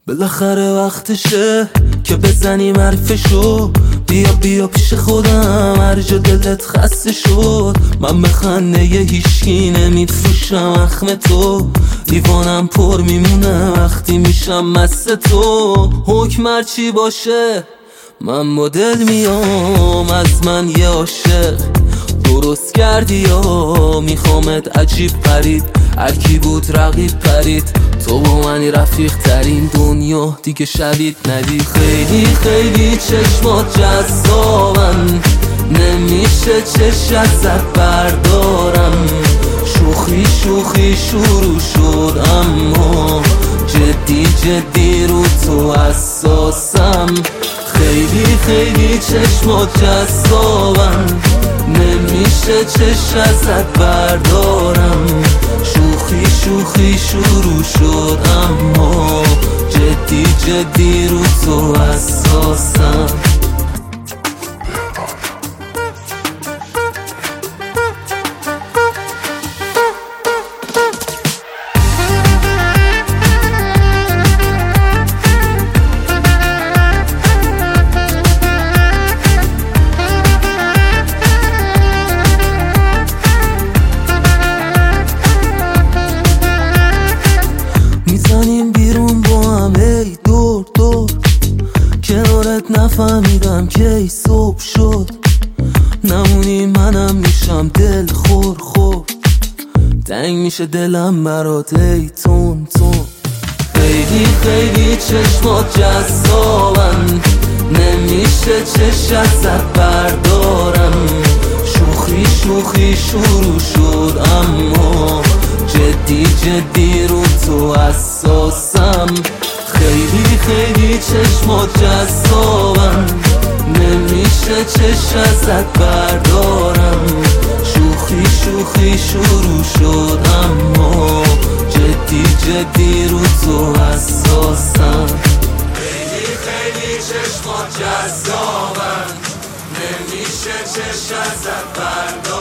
بالاخره وقتشه که بزنیم حرفشو. بیا بیا پیش خودم، هر جا دلت خسته شد. من به خنده هیچکی نمیفروشم اخم تو. لیوانم پر میمونه وقتی میشم مست تو. حکم هرچی باشه من با دل میام، از من یه عاشق درست کردی یا میخوامت عجیب پرید. هرکی بود رقیب پرید، تو با منی رفیق ترین دنیا دیگه شدید ندید. خیلی خیلی چشمات جذابن، نمیشه چش ازت بردارم. شوخی شوخی شروع شد اما جدی جدی رو تو حساسم. خیلی خیلی چشمات جذابن، نمیشه چش ازت بردارم. شوخی شوخی شروع شد اما جدی جدی رو تو حساسم. میزنیم بیرون با هم ای دور دور، کنارت نفهمیدم که ای صبح شد. نمونی منم میشم دل خور خور، تنگ میشه دلم برات ای تون تون. خیلی خیلی چشمات جذابن، نمیشه چش ازت بردارم. شوخی شوخی شروع شد اما جدی جدی رو تو حساسم. خیلی خیلی چشمات جذابن، نمیشه چش ازت بردارم. شوخی شوخی شروع شد اما جدی جدی رو تو حساسم. خیلی خیلی چشمات جذابن، نمیشه چش ازت بردارم.